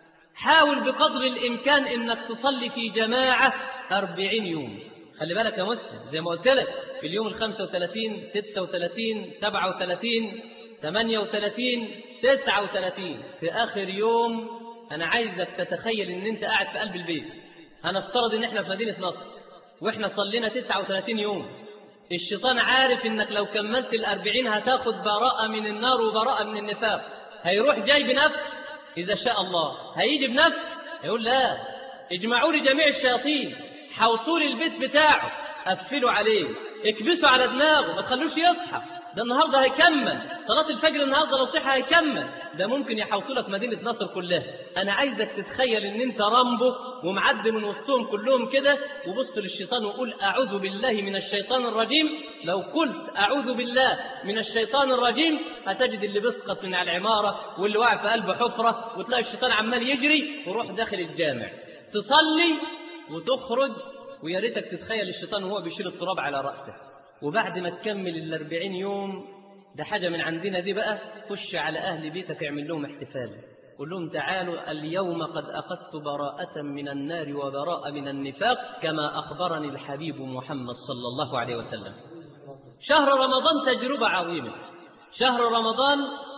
Speaker 1: حاول بقدر الإمكان إنك تصلي في جماعة أربعين يوم. خلي بالك يا مسلم، زي ما قلت لك في اليوم الخمسة وثلاثين ستة وثلاثين سبعة وثلاثين ثمانية وثلاثين تسعة وثلاثين، في آخر يوم أنا عايزك تتخيل إن أنت قاعد في قلب البيت. هنفترض إن إحنا في مدينة نصر وإحنا صلينا تسعة وثلاثين يوم. الشيطان عارف إنك لو كملت الأربعين هتاخد براءة من النار وبراءة من النفاق. هيروح جاي بنفس، إذا شاء الله هيجي بنفس، يقول لا اجمعوا لي جميع الشياطين، حوطوا لي البيت بتاعه، قفلوا عليه، اكبسوا على دماغه، ما تخلوش يصحى. ده النهارده هيكمل صلاة الفجر، النهارده لو صحى هيكمل. ده ممكن يحوطوا لك مدينة نصر كلها. أنا عايزك تتخيل إن أنت رامبو ومعدي من وسطهم كلهم كده، وبص للشيطان وقول أعوذ بالله من الشيطان الرجيم. لو قلت أعوذ بالله من الشيطان الرجيم هتجد اللي بيسقط من على العمارة واللي واقع في قلب حفرة، وتلاقي الشيطان عمال يجري وروح داخل الجامع تصلي وتخرج، ويا ريتك تتخيل الشيطان وهو بيشيل التراب على رأسه. وبعد ما تكمل الأربعين يوم، ده حاجة من عندنا دي بقى، خش على أهل بيتك اعمل لهم احتفال، قل لهم تعالوا اليوم قد أخذت براءة من النار وبراءة من النفاق كما أخبرني الحبيب محمد صلى الله عليه وسلم. شهر رمضان تجربة عظيمة. شهر رمضان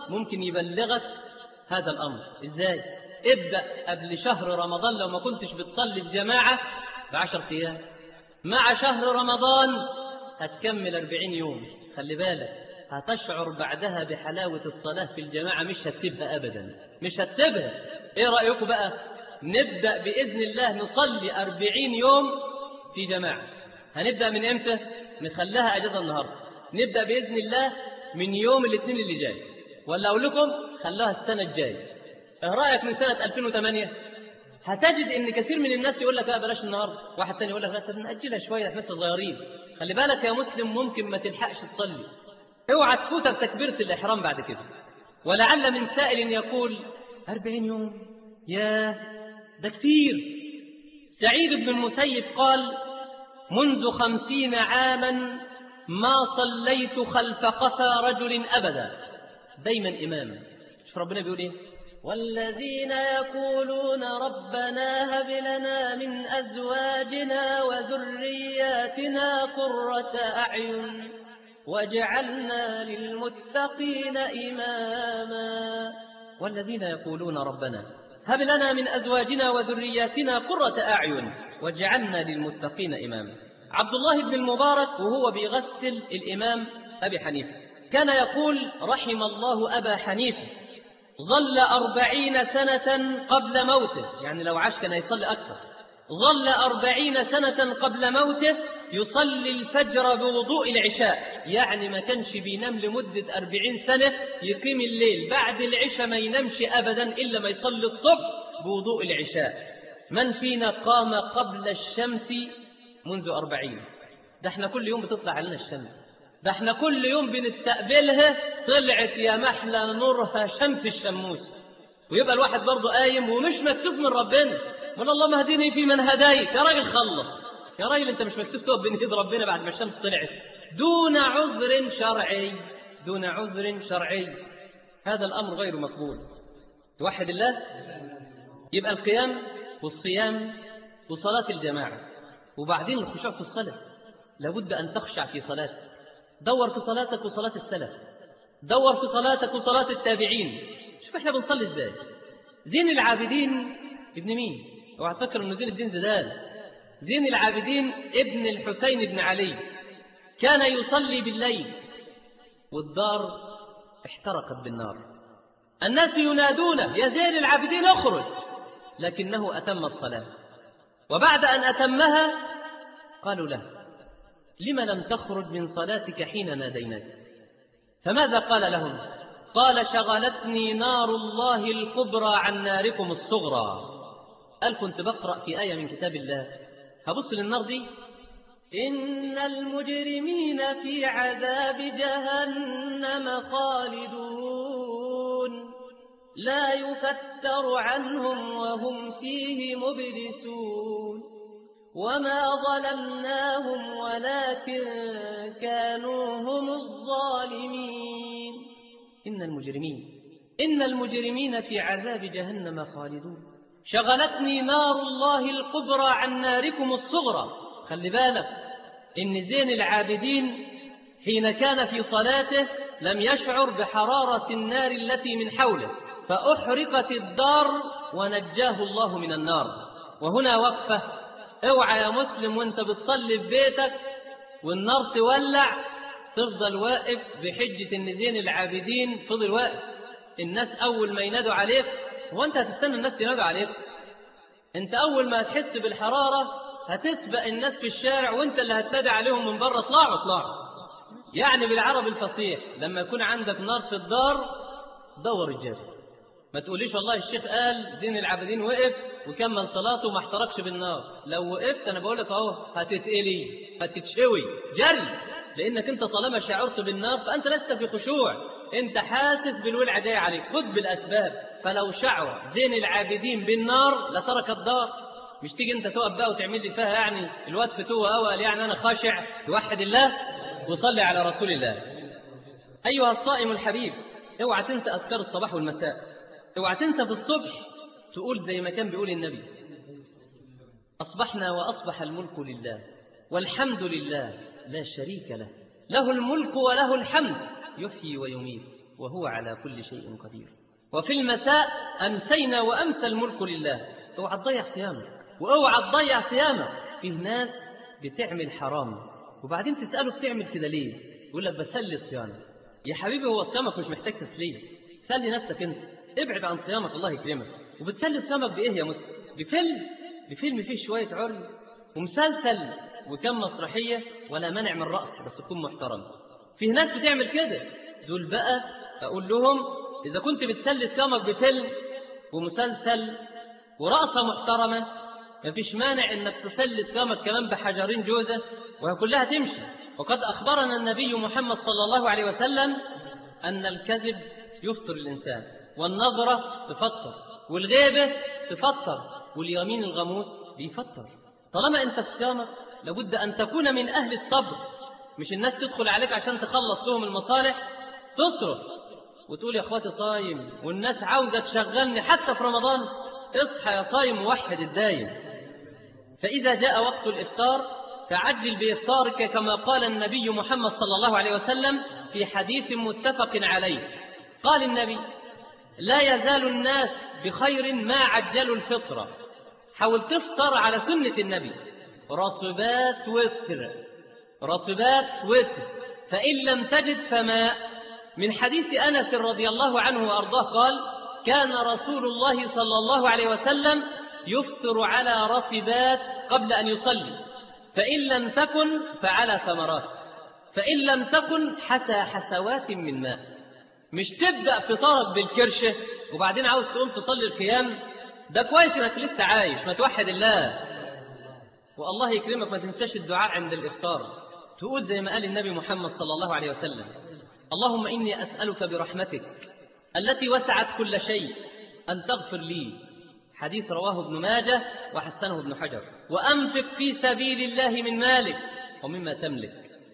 Speaker 1: ممكن يبلغك هذا الأمر. إزاي؟ ابدأ قبل شهر رمضان لو ما كنتش بتصلي الجماعة بعشر أيام، مع شهر رمضان هتكمل أربعين يوم. خلي بالك هتشعر بعدها بحلاوة الصلاة في الجماعة، مش هتسيبها أبدا، مش هتسيبها. إيه رأيكم بقى؟ نبدأ بإذن الله نصلي أربعين يوم في جماعة. هنبدأ من إمتى؟ نخليها أجازة النهاردة. نبدأ بإذن الله من يوم الاثنين اللي جاي، ولا أقول لكم خلوها السنة الجاية. إيه رأيك من سنة ألفين وثمانية؟ هتجد إن كثير من الناس يقول لك لا بلاش النهاردة، واحد ثاني يقول لك لا طب نأجلها شوية احنا لسه صغيرين. خلي بالك يا مسلم ممكن ما تلحقش تصلي، اوعى تفوت بتكبيرة الإحرام بعد كده. ولعل من سائل يقول أربعين يوم يا ده كثير. سعيد بن المسيب قال منذ خمسين عاما ما صليت خلف قفا رجل أبدا، دايما إمام. شوف ربنا بيقول إيه؟ والذين يقولون ربنا هب لنا من أزواجنا وذرياتنا قرة أعين واجعلنا للمتقين إماما. والذين يقولون ربنا هب لنا من أزواجنا وذرياتنا قرة أعين واجعلنا للمتقين إماما. عبد الله بن المبارك وهو بيغسل الإمام أبي حنيفة كان يقول رحم الله أبا حنيفة ظل أربعين سنة قبل موته، يعني لو عاش كان يصلي أكثر. ظل أربعين سنة قبل موته يصلي الفجر بوضوء العشاء، يعني ما كانش بينام لمدة أربعين سنة، يقيم الليل بعد العشاء ما ينامش أبدا إلا ما يصلي الصبح بوضوء العشاء. من فينا قام قبل الشمس منذ أربعين؟ ده احنا كل يوم بتطلع علينا الشمس، ده احنا كل يوم بنستقبلها طلعت يا محلى نورها شمس الشموس. ويبقى الواحد برضه قايم ومش مكتوب من ربنا، من اللهم اهدني في من هديت. يا راجل خلص، يا راجل انت مش مكتوب تقف بين ايد ربنا بعد ما الشمس طلعت دون عذر شرعي، دون عذر شرعي. هذا الامر غير مقبول. توحد الله. يبقى القيام والصيام وصلاة الجماعة، وبعدين الخشوع في الصلاة. لابد أن تخشع في صلاتك. دور في صلاتك وصلاة السلف، دور في صلاتك وصلاة التابعين. شوف احنا بنصلي ازاي. زين العابدين ابن مين؟ اوعى تفكر انه زين الدين زيدان. زين العابدين ابن الحسين بن علي كان يصلي بالليل والدار احترقت بالنار. الناس ينادونه يا زين العابدين اخرج، لكنه أتم الصلاة. وبعد أن أتمها قالوا له لما لم تخرج من صلاتك حين ناديناك؟ فماذا قال لهم؟ قال شغلتني نار الله الكبرى عن ناركم الصغرى. قال كنت بقرأ في آية من كتاب الله، هبص للنار دي، إن المجرمين في عذاب جهنم خالدون لا يفتر عنهم وهم فيه مبلسون وما ظلمناهم ولكن كانوا هم الظالمين. إن المجرمين إن المجرمين في عذاب جهنم خالدون شغلتني نار الله الكبرى عن ناركم الصغرى. خلي بالك إن زين العابدين حين كان في صلاته لم يشعر بحرارة النار التي من حوله، فأحرقت الدار ونجاه الله من النار. وهنا وقفة. اوعى يا مسلم وانت بتصلي في بيتك والنار تولع تفضل واقف بحجة ان زين العابدين فضل واقف. الناس اول ما ينادوا عليك، وانت هتستنى الناس ينادوا عليك؟ انت اول ما هتحس بالحرارة هتسبق الناس في الشارع وانت اللي هتنادي عليهم من بره اطلعوا اطلعوا. يعني بالعربي الفصيح لما يكون عندك نار في الدار دور الجري. ما تقوليش والله الشيخ قال زين العابدين وقف وكمل صلاته وما احترقش بالنار. لو وقفت انا بقول لك اهو هتتقلي هتتشوي جري، لانك انت طالما شعرت بالنار فانت لست في خشوع، انت حاسس بالولع جاي عليك. خذ بالاسباب. فلو شعر زين العابدين بالنار لترك الدار. مش تيجي انت تقف بقى وتعمل لي فيها يعني الواد فتوه اول يعني انا خاشع. توحد الله وصلي على رسول الله. ايها الصائم الحبيب اوعى تنسى اذكار الصباح والمساء. اوعى تنسى في الصبح تقول زي ما كان بيقول النبي أصبحنا وأصبح الملك لله والحمد لله لا شريك له له الملك وله الحمد يحيي ويميت وهو على كل شيء قدير. وفي المساء أمسينا وأمسى الملك لله. اوعى تضيع صيامك، واوعى تضيع صيامك. فيه ناس بتعمل حرام وبعدين تسأله بتعمل كده ليه؟ يقول لك بسلي صيامك. يا حبيبي هو صيامك مش محتاج تسليه، سلي نفسك انت، ابعد عن صيامك الله يكرمك. وبتسلي صيامك بايه يا مسلم؟ بفيلم بفيلم فيه شويه عري ومسلسل وكم مسرحيه، ولا مانع من رقص بس تكون محترم. فيه ناس بتعمل كده، دول بقى اقول لهم اذا كنت بتسلي صيامك بفيلم ومسلسل ورقصه محترمه، مفيش مانع انك تسلي صيامك كمان بحجرين جوزه وهي كلها تمشي. وقد اخبرنا النبي محمد صلى الله عليه وسلم ان الكذب يفطر الانسان، والنظره تفطر، والغيبه تفطر، واليمين الغموس بيفطر. طالما انت في صيامك لابد ان تكون من اهل الصبر، مش الناس تدخل عليك عشان تخلص لهم المصالح تصرف وتقول يا اخواتي صايم والناس عاوزه تشغلني حتى في رمضان. اصحى يا صايم ووحد الدايم. فاذا جاء وقت الافطار فعجل بإفطارك كما قال النبي محمد صلى الله عليه وسلم في حديث متفق عليه. قال النبي: لا يزال الناس بخير ما عجلوا الفطرة. حاول تفطر على سنة النبي، رطبات وتر، رطبات وتر، فإن لم تجد فماء. من حديث أنس رضي الله عنه وأرضاه قال: كان رسول الله صلى الله عليه وسلم يفطر على رطبات قبل أن يصلي، فإن لم تكن فعلى ثمرات، فإن لم تكن حتى حسوات من ماء. مش تبدأ فطارك بالكرشة وبعدين عاوز تقوم تصلي القيام. ده كويس انك لسه عايش، ما توحد الله. والله يكرمك ما تنساش الدعاء عند الإفطار، تقول زي ما قال النبي محمد صلى الله عليه وسلم: اللهم إني أسألك برحمتك التي وسعت كل شيء أن تغفر لي. حديث رواه ابن ماجه وحسنه ابن حجر. وأنفق في سبيل الله من مالك ومما تملك.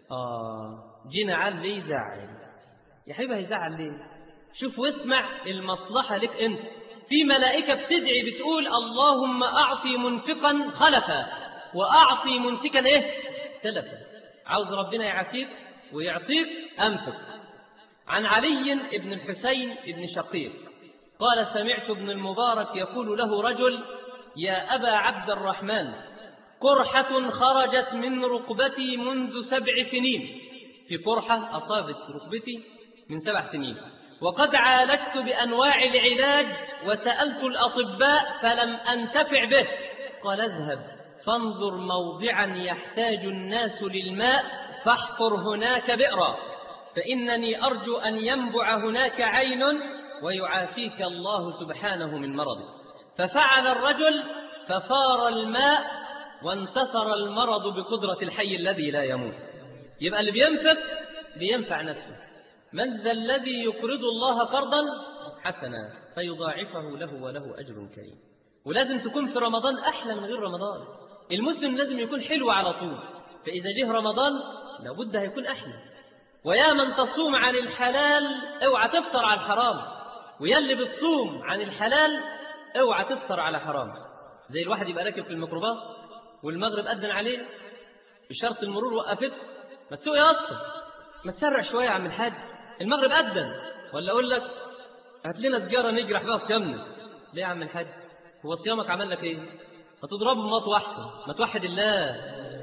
Speaker 1: آه جينا عال ليه يزعل يا حبيبي؟ هيزعل ليه؟ شوف واسمع المصلحة لك أنت. في ملائكة بتدعي بتقول: اللهم أعطي منفقا خلفا وأعطي ممسكا إيه تلفا. عاوز ربنا يعافيك ويعطيك، أنفق. عن علي بن الحسين بن شقيق قال: سمعت ابن المبارك يقول له رجل: يا أبا عبد الرحمن، قرحة خرجت من ركبتي منذ سبع سنين. في قرحة أصابت ركبتي من سبع سنين، وقد عالجت بأنواع العلاج وسألت الأطباء فلم أنتفع به. قال: اذهب فانظر موضعا يحتاج الناس للماء فاحفر هناك بئرا، فإنني أرجو أن ينبع هناك عين ويعافيك الله سبحانه من مرض. ففعل الرجل ففار الماء وانتصر المرض بقدرة الحي الذي لا يموت. يبقى اللي بينفق بينفع نفسه. من ذا الذي يقرض الله قرضا حسنا فيضاعفه له وله أجر كريم. ولازم تكون في رمضان أحلى من غير رمضان. المسلم لازم يكون حلو على طول، فإذا جه رمضان لابد هيكون أحلى. ويا من تصوم عن الحلال اوعى تفطر على الحرام، ويا اللي بتصوم عن الحلال اوعى تفطر على حرام. زي الواحد يبقى راكب في الميكروباص والمغرب أذن عليه، إشارة المرور وقفته، ما تسوق يا اسطى، ما تسرع شوية يا عم الحاج، المغرب أذن. ولا أقول لك هات لنا سجارة نجرح بها صيامنا. ليه يا عم الحاج؟ هو صيامك عمل لك إيه؟ هتضربه بمطوة أحسن، ما توحد الله.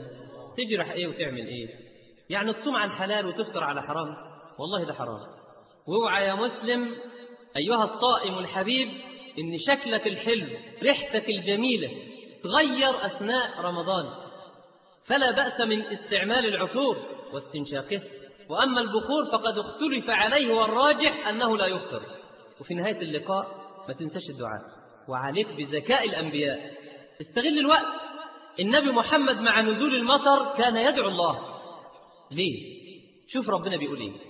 Speaker 1: تجرح إيه وتعمل إيه؟ يعني تصوم عن حلال وتفطر على حرام؟ والله ده حرام. واوعى يا مسلم أيها الصائم الحبيب إن شكلك الحلو ريحتك الجميلة تغير أثناء رمضان، فلا بأس من استعمال العطور واستنشاقه. وأما البخور فقد اختلف عليه والراجح أنه لا يفطر. وفي نهاية اللقاء ما تنساش الدعاء، وعليك بذكاء الأنبياء، استغل الوقت. النبي محمد مع نزول المطر كان يدعو الله. ليه؟ شوف ربنا بيقول ايه: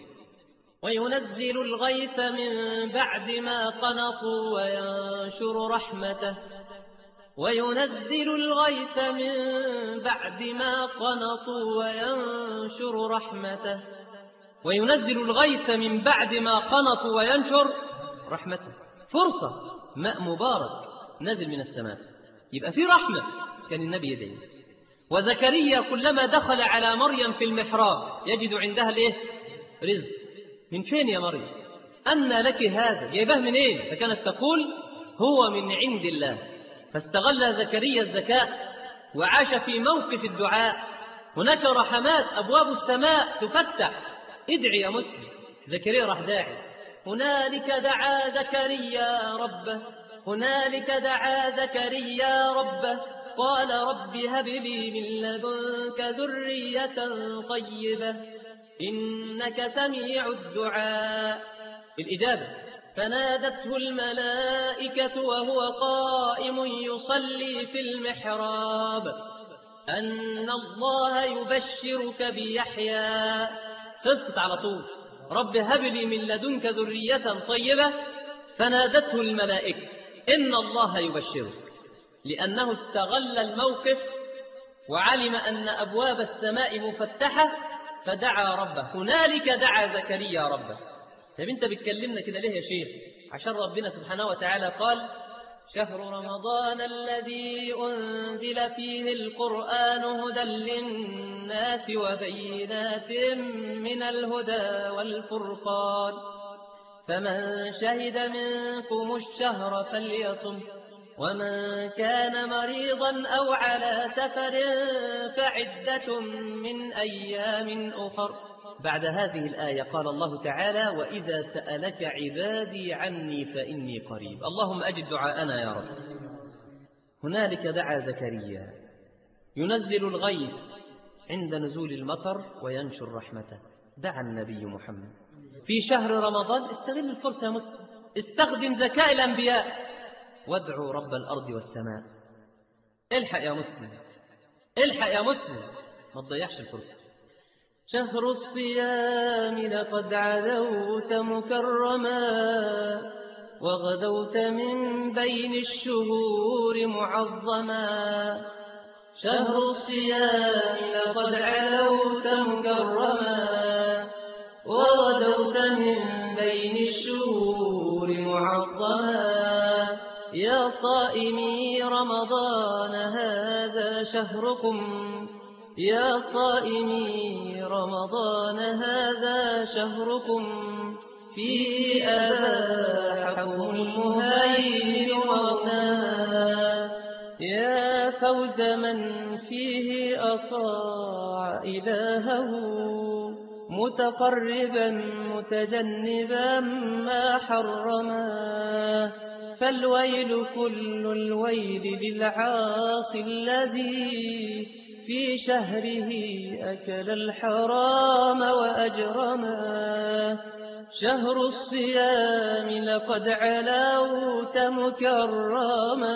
Speaker 1: وينزل الغيث من بعد ما قنطوا وينشر رحمته، وينزل الغيث من بعد ما قنطوا وينشر رحمته، وينزل الغيث من بعد ما قنطوا وينشر رحمته. فرصة، ماء مبارك نزل من السماء، يبقى في رحمة. كان النبي يدعي. وزكريا كلما دخل على مريم في المحراب يجد عندها الايه؟ رزق. من فين يا مريم؟ أن لك هذا؟ جايبه منين؟ فكانت تقول هو من عند الله. فاستغل زكريا الذكاء وعاش في موقف الدعاء. هناك رحمات، أبواب السماء تفتح. ادعي يا مسلم. زكريا راح داعي. هنالك دعا زكريا ربه، هنالك دعا زكريا ربه قال رب هب لي من لدنك ذرية طيبة إنك سميع الدعاء. الإجابة: فنادته الملائكة وهو قائم يصلي في المحراب أن الله يبشرك بيحيى. خلصت على طول. رب هب لي من لدنك ذرية طيبة. فنادته الملائكة إن الله يبشرك، لأنه استغل الموقف وعلم أن أبواب السماء مفتحة فدعا ربه. هنالك دعا زكريا ربه. طب انت بتكلمنا كده ليه يا شيخ؟ عشان ربنا سبحانه وتعالى قال: شهر رمضان الذي أنزل فيه القرآن هدى للناس وبينات من الهدى والفرقان فمن شهد منكم الشهر فليصم ومن كان مريضا أو على سفر فعدة من أيام أخر. بعد هذه الآية قال الله تعالى: وإذا سألك عبادي عني فإني قريب. اللهم أجب دعاءنا يا رب. هنالك دعا زكريا ينزل الغيث عند نزول المطر وينشر رحمته. دعا النبي محمد في شهر رمضان. استغل الفرصة يا مسلم، استخدم ذكاء الأنبياء وادعوا رب الأرض والسماء. الحق يا مسلم، الحق يا مسلم، ما تضيعش الفرصة. شهر الصيام لقد عدوت مكرما وغدوت من بين الشهور معظما. شهر الصيام لقد عدوت مكرما وغدوت من بين الشهور معظما. يا صائمي رمضان هذا شهركم، يا صائمي رمضان هذا شهركم فيه أباحكم المهيمن مغناما. يا فوز من فيه أطاع إلهه متقربا متجنبا ما حرما. فالويل كل الويل للعاصي الذي في شهره أكل الحرام وأجرما. شهر الصيام لقد علوت مكرما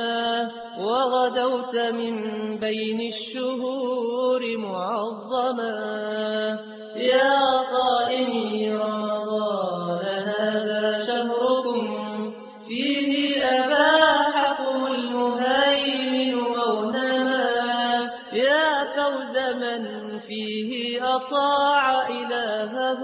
Speaker 1: وغدوت من بين الشهور معظما. يا صائمي رمضان هذا شهركم فيه أباحكم المهيمن مغنما. يا فوز من فيه أطاع إلهه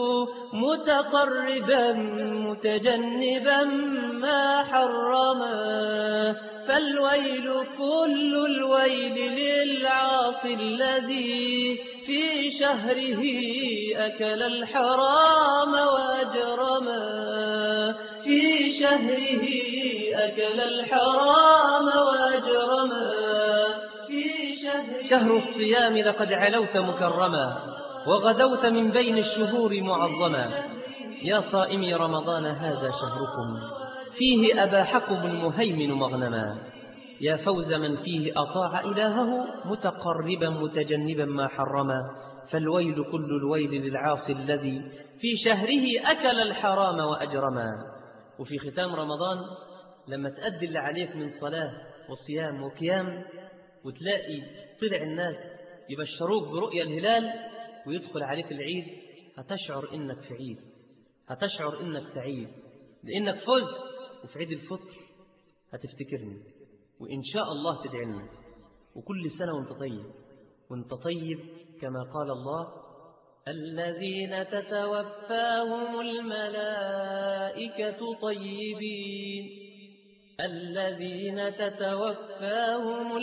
Speaker 1: متقربا متجنبا ما حرما. فالويل كل الويل للعاصي الذي في شهره أكل الحرام وأجرما. في شهره أكل الحرام وأجرما. في شهر, شهر الصيام لقد علوت مكرما وغدوت من بين الشهور معظما. يا صائمي رمضان هذا شهركم فيه أباحكم المهيمن مغنما. يا فوز من فيه أطاع إلهه متقربا متجنبا ما حرما. فالويل كل الويل للعاصي الذي في شهره أكل الحرام وأجرما. وفي ختام رمضان لما تأدي اللي عليك من صلاة وصيام وقيام وتلاقي طلع الناس يبشروك برؤيا الهلال ويدخل عليك العيد، هتشعر إنك في عيد، هتشعر إنك سعيد لأنك فزت. وفي عيد الفطر هتفتكرني وإن شاء الله تدعينا. وكل سنة وانت طيب، وانت طيب كما قال الله: الذين تتوفاهم الملائكة طيبين، الذين تتوفاهم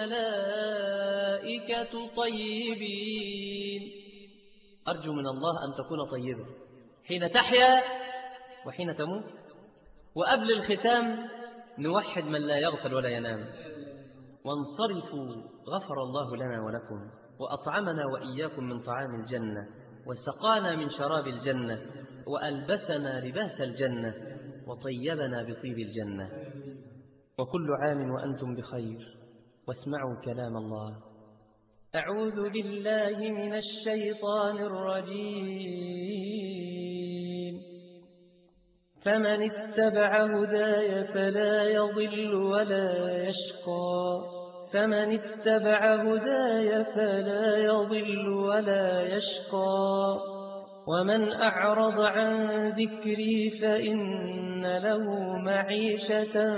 Speaker 1: الملائكة طيبين. أرجو من الله أن تكون طيبا حين تحيا وحين تموت. وقبل الختام نوحد من لا يغفل ولا ينام. وانصرفوا غفر الله لنا ولكم، وأطعمنا وإياكم من طعام الجنة، وسقانا من شراب الجنة، وألبسنا لباس الجنة، وطيبنا بطيب الجنة. وكل عام وأنتم بخير، واسمعوا كلام الله. أعوذ بالله من الشيطان الرجيم. فمن اتبع هداي فلا يضل ولا يشقى فمن اتبع هداي فلا يضل ولا يشقى ومن أعرض عن ذكري فإن له معيشة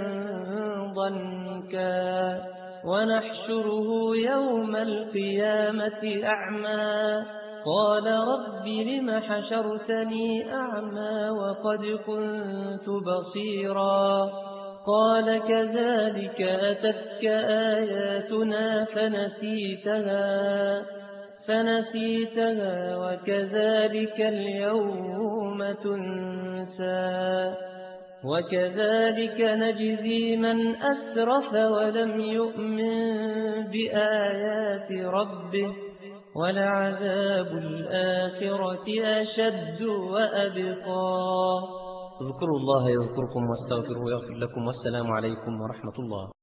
Speaker 1: ضنكا ونحشره يوم القيامة أعمى قال رب لم حشرتني أعمى وقد كنت بصيرا قال كذلك أتتك آياتنا فنسيتها فنسيتها وكذلك اليوم تنسى وكذلك نجزي من أسرف ولم يؤمن بآيات ربه ولعذاب الآخرة أشد وأبقى. اذكروا الله يذكركم واستغفروه يغفر لكم، والسلام عليكم ورحمة الله.